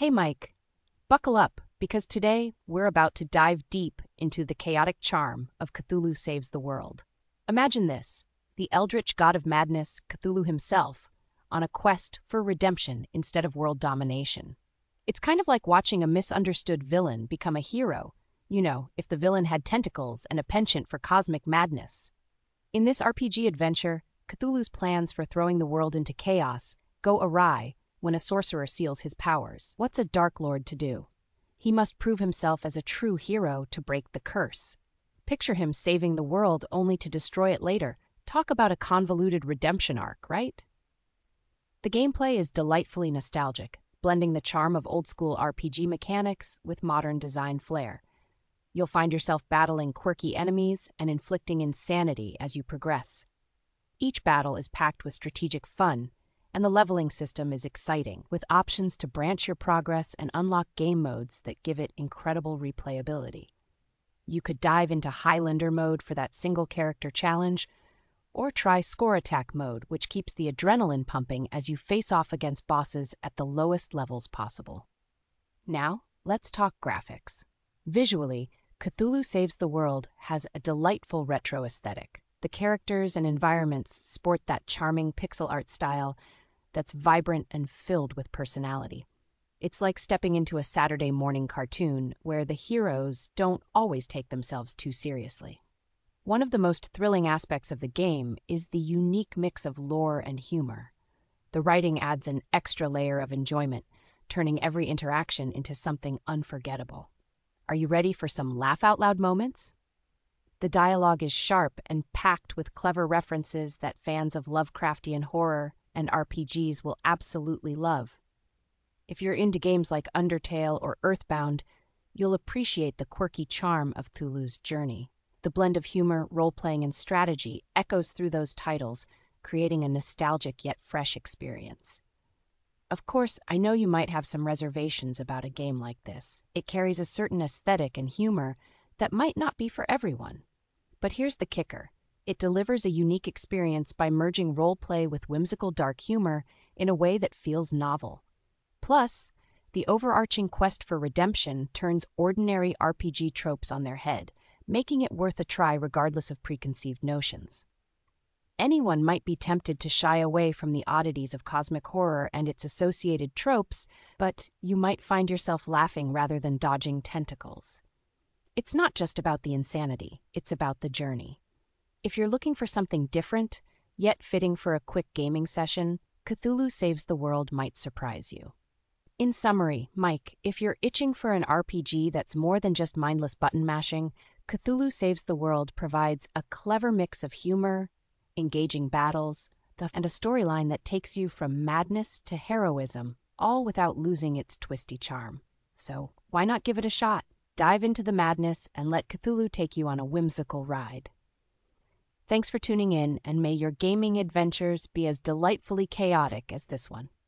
Hey Mike, buckle up because today we're about to dive deep into the chaotic charm of Cthulhu Saves the World. Imagine this, the eldritch god of madness, Cthulhu himself, on a quest for redemption instead of world domination. It's kind of like watching a misunderstood villain become a hero, if the villain had tentacles and a penchant for cosmic madness. In this RPG adventure, Cthulhu's plans for throwing the world into chaos go awry when a sorcerer seals his powers. What's a Dark Lord to do? He must prove himself as a true hero to break the curse. Picture him saving the world only to destroy it later. Talk about a convoluted redemption arc, right? The gameplay is delightfully nostalgic, blending the charm of old-school RPG mechanics with modern design flair. You'll find yourself battling quirky enemies and inflicting insanity as you progress. Each battle is packed with strategic fun, and the leveling system is exciting, with options to branch your progress and unlock game modes that give it incredible replayability. You could dive into Highlander mode for that single-character challenge, or try Score Attack mode, which keeps the adrenaline pumping as you face off against bosses at the lowest levels possible. Now, let's talk graphics. Visually, Cthulhu Saves the World has a delightful retro aesthetic. The characters and environments sport that charming pixel art style that's vibrant and filled with personality. It's like stepping into a Saturday morning cartoon where the heroes don't always take themselves too seriously. One of the most thrilling aspects of the game is the unique mix of lore and humor. The writing adds an extra layer of enjoyment, turning every interaction into something unforgettable. Are you ready for some laugh-out-loud moments? The dialogue is sharp and packed with clever references that fans of Lovecraftian horror and RPGs will absolutely love. If you're into games like Undertale or Earthbound, you'll appreciate the quirky charm of Cthulhu's Journey. The blend of humor, role-playing, and strategy echoes through those titles, creating a nostalgic yet fresh experience. Of course, I know you might have some reservations about a game like this. It carries a certain aesthetic and humor that might not be for everyone. But here's the kicker. It delivers a unique experience by merging role-play with whimsical dark humor in a way that feels novel. Plus, the overarching quest for redemption turns ordinary RPG tropes on their head, making it worth a try regardless of preconceived notions. Anyone might be tempted to shy away from the oddities of cosmic horror and its associated tropes, but you might find yourself laughing rather than dodging tentacles. It's not just about the insanity, it's about the journey. If you're looking for something different, yet fitting for a quick gaming session, Cthulhu Saves the World might surprise you. In summary, Mike, if you're itching for an RPG that's more than just mindless button mashing, Cthulhu Saves the World provides a clever mix of humor, engaging battles, and a storyline that takes you from madness to heroism, all without losing its twisty charm. So, why not give it a shot? Dive into the madness and let Cthulhu take you on a whimsical ride. Thanks for tuning in, and may your gaming adventures be as delightfully chaotic as this one.